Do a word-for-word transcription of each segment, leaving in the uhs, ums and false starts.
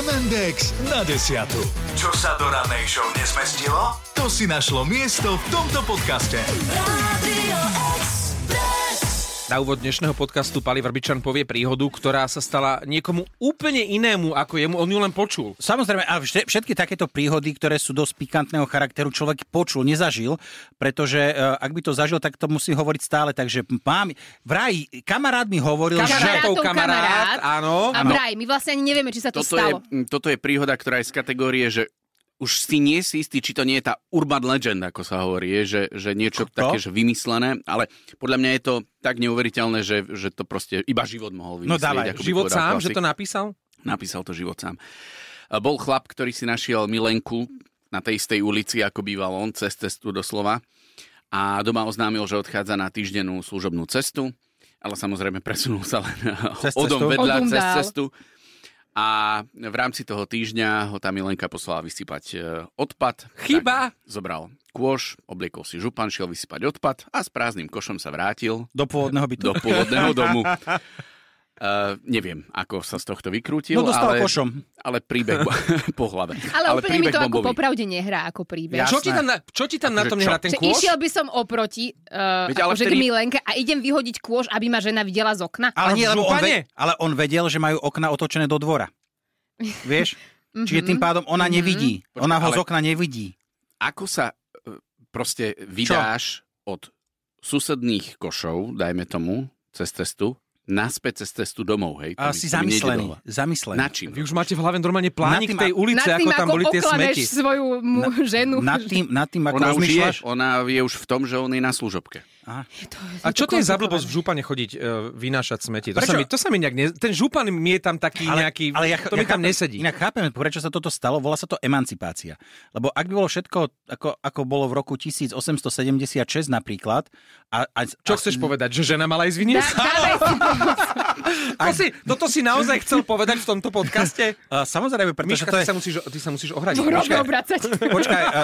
em end exx na desiatu. Čo sa do rannej show nezmestilo? To si našlo miesto v tomto podcaste. Radio Na úvod dnešného podcastu Pali Vrbičan povie príhodu, ktorá sa stala niekomu úplne inému ako jemu, on ju len počul. Samozrejme, a všetky takéto príhody, ktoré sú dosť pikantného charakteru, človek počul, nezažil, pretože ak by to zažil, tak to musí hovoriť stále. Takže mám, vraj, kamarát mi hovoril, Kamarátov že... kamarát, kamarát, áno. A vraj, my vlastne ani nevieme, či sa to toto stalo. Je, toto je príhoda, ktorá je z kategórie, že už si nie si istý, či to nie je tá urban legend, ako sa hovorí, je, že, že niečo to? také, že vymyslené, ale podľa mňa je to tak neuveriteľné, že, že to proste iba život mohol vymyslieť. No dávaj, život sám, klasik. Že to napísal? Napísal to život sám. Bol chlap, ktorý si našiel milenku na tej istej ulici, ako býval on, cez cestu doslova, a doma oznámil, že odchádza na týždennú služobnú cestu, ale samozrejme presunul sa len o dom vedľa Odum cez dál. cestu. A v rámci toho týždňa ho tá milenka poslala vysypať odpad. Chyba! Zobral kôš, obliekol si župan, šiel vysypať odpad a s prázdnym košom sa vrátil Do pôvodného bytu. do pôvodného domu. Uh, neviem, ako sa z tohto vykrútil, No dostal ale, košom. ale príbeh po hlave. Ale, ale úplne mi to ako bombový. popravde nehrá ako príbeh. Jasné. Čo ti tam na, čo ti tam na tom Akože nehrá čo? ten Že kôš? išiel by som oproti uh, Veď, ale akože vtedy- k Milenke a idem vyhodiť kôš, aby ma žena videla z okna. Ale, Ale nie, v lebo on, župane? ve- ale on vedel, že majú okna otočené do dvora. Vieš? Čiže tým pádom ona nevidí. Počkaj, Ona ho ale- z okna nevidí. Ako sa uh, proste vydáš Čo? od susedných košov, dajme tomu, cez cestu, naspäť cez cestu domov, hej? To A mi- si to mi nejde do zamyslený. hlavy. Zamyslený. Na čím? Vy už máte v hlave normálne plánik Nad tým, tej ulice, Nad tým, ako tam boli tie oklameš smeti. svoju mu, ženu. Nad tým, nad tým ako Ona už je, rozmýšľaš... ona je už v tom, že on je na služobke. Aha. To, A čo to je za blbosť v komplikované. župane chodiť uh, vynášať smeti? To Prečo? sa, mi, to sa mi nejak... Ne... Ten župan mi je tam taký nejaký... ja, to mi ja tam chápem, nesedí. Inak chápem, prečo sa toto stalo, volá sa to emancipácia. Lebo ak by bolo všetko, ako, ako bolo v roku tisícosemstosedemdesiatšesť napríklad... A, a, Čo a, chceš povedať? Že žena mala ísť vyniesť? Dá- dávaj si To si, toto si naozaj chcel povedať v tomto podcaste? a, samozrejme, pretože Miška, to ty je... sa musíš, ty sa musíš ohradiť. rovno obracať. Počkaj, uh,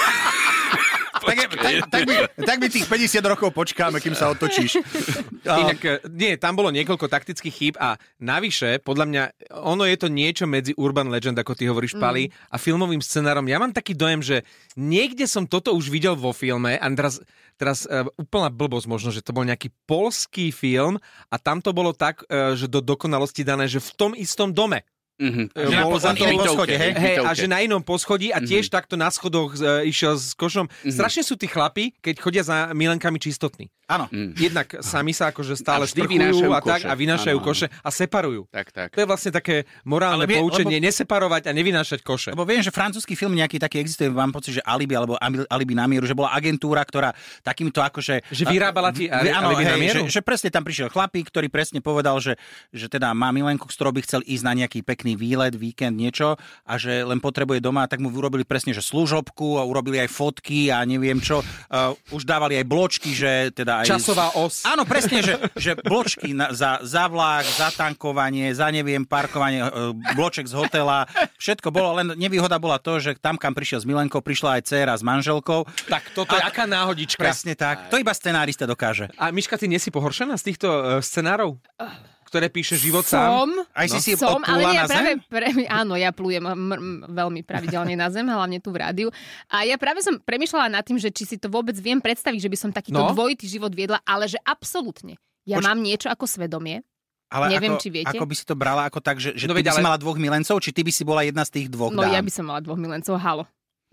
tak, je- tak, tak, by, tak by tých päťdesiat rokov počkáme, kým sa otočíš. Uh, Inak, eh, nie, tam bolo niekoľko taktických chýb a navyše, podľa mňa, ono je to niečo medzi urban legend, ako ty hovoríš, Pali, Mm. a filmovým scenárom. Ja mám taký dojem, že niekde som toto už videl vo filme a teraz, teraz uh, úplná blbosť možno, že to bol nejaký poľský film a tam to bolo tak, uh, že do dokonalosti dané, že v tom istom dome. Mhm. Že na bol po- za na to- inej poschode, hej? Hej, a bytovke. že na inom poschodí a tiež mm-hmm. takto na schodoch e, išiel s košom. Mm-hmm. Strašne sú tí chlapi, keď chodia za milenkami čistotní. Áno. Mm. Jednak sami sa akože stále A vždy sprchujú vynášajú a tak koše. a vynášajú Áno, áno. koše a separujú. Tak, tak. To je vlastne také morálne Ale vie- poučenie, neseparovať a nevynášať koše. Lebo viem, že francúzsky film nejaký taký existuje, mám pocit, že Alibi alebo Ami- Alibi na mieru, že bola agentúra, ktorá takýmto akože... Že vyrábala ti ali- áno, alibi na hej, mieru? Že, že presne tam prišiel chlapík, ktorý presne povedal, že, že teda má milenku, s ktorou by chcel ísť na nejaký pekný výlet, víkend, niečo a že len potrebuje doma, tak mu urobili presne, že služobku a urobili aj fotky a neviem čo. Uh, už dávali aj bločky, že teda aj... Časová os. Áno, presne, že, že bločky na, za, za vlak, za tankovanie, za neviem, parkovanie, e, bloček z hotela, všetko bolo, len nevýhoda bola to, že tam, kam prišiel s milenkou, prišla aj dcéra s manželkou. Tak toto je A- aká náhodička. Presne tak. To iba scenárista dokáže. A Miška, ty nie si pohoršená z týchto uh, scenárov, ktoré píše život sám? Som, Aj si si som, ale odplula nie, na zem? práve, pre, áno, ja plujem m- m- veľmi pravidelne na zem, hlavne tu v rádiu. A ja práve som premýšľala nad tým, že či si to vôbec viem predstaviť, že by som takýto No. dvojitý život viedla, ale že absolútne. Ja Poč- mám niečo ako svedomie. Ale Neviem, ako, či viete. ako by si to brala, ako tak, že, že No ty veď, by si ale- mala dvoch milencov, či ty by si bola jedna z tých dvoch No dám? ja by som mala dvoch milencov, halo.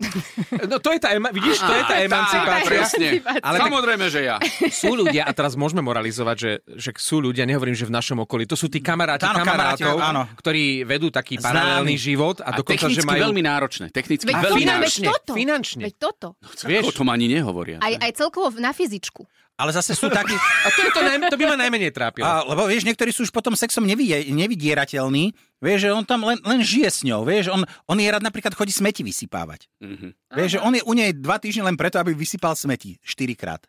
No to je tá, ema- vidíš, to je tá Á, emancipácia. presne. Ale tak Samozrejme, že ja. sú ľudia, a teraz môžeme moralizovať, že, že sú ľudia, nehovorím, že v našom okolí, to sú tí kamaráti Áno, kamaráti, kamarátov, áno. ktorí vedú taký Známi. paralelný život a, A dokonca, že technicky majú... veľmi náročné. Technicky Veď veľmi toto, veď náročné. toto. Finančne. Veď toto. Vieš? O tom ani nehovoria. Aj, aj celkovo na fyzičku. Ale zase sú takí... A to, je to, naj, to by ma najmenej trápilo. A, lebo vieš, niektorí sú už potom sexom nevydie, nevydierateľní. Vieš, že on tam len, len žije s ňou. Vieš, on, on je rád napríklad chodí smeti vysypávať. Mhm. Vieš, že on je u nej dva týždne len preto, aby vysypal smeti. Štyrikrát.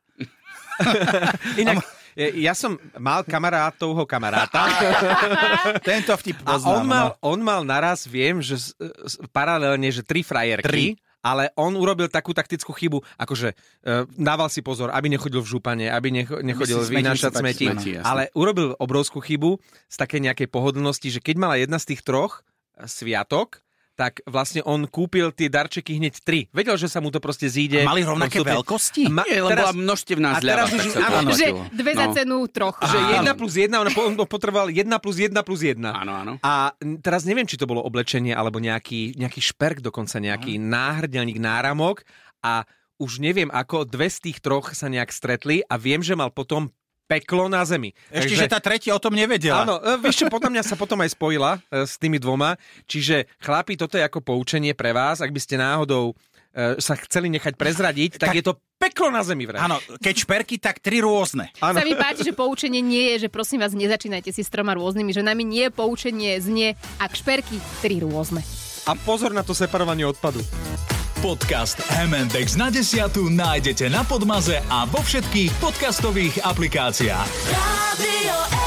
Inak, ja som mal kamarátovho kamaráta Tento vtip a poznám. on mal, no. on mal naraz, viem, že s- s- paralelne, že tri frajerky. Tri. Ale on urobil takú taktickú chybu, akože uh, dával si pozor, aby nechodil v župane, aby necho, nechodil Aby si smeti vynášať vysypať smeti, smeti, jasné. ale urobil obrovskú chybu z takej nejakej pohodlnosti, že keď mala jedna z tých troch sviatok, tak vlastne on kúpil tie darčeky hneď tri. Vedel, že sa mu to proste zíde. A mali rovnaké veľkosti? Ma, Nie, lebo bola množstevná zľava. Už, tak áno, že dve za cenu troch. Že jedna plus jedna, on potreboval jedna plus jedna plus jedna. Áno, áno. A teraz neviem, či to bolo oblečenie, alebo nejaký, nejaký šperk, dokonca nejaký Aha. náhrdelník, náramok. A už neviem, ako dve z tých troch sa nejak stretli a viem, že mal potom peklo na zemi. Ešte, Takže, že tá tretia o tom nevedela. Áno, vieš čo, podľa mňa sa potom aj spojila e, s tými dvoma. Čiže chlapi, toto je ako poučenie pre vás, ak by ste náhodou e, sa chceli nechať prezradiť, tak, tak je to peklo na zemi vraj. Áno, keď šperky, tak tri rôzne. Áno. Sa mi páči, že poučenie nie je, že prosím vás, nezačínajte si s troma rôznymi ženami. Nie, poučenie znie, ak šperky, tri rôzne. A pozor na to separovanie odpadu. Podcast em end exs na desiatu nájdete na Podmaze a vo všetkých podcastových aplikáciách. Radio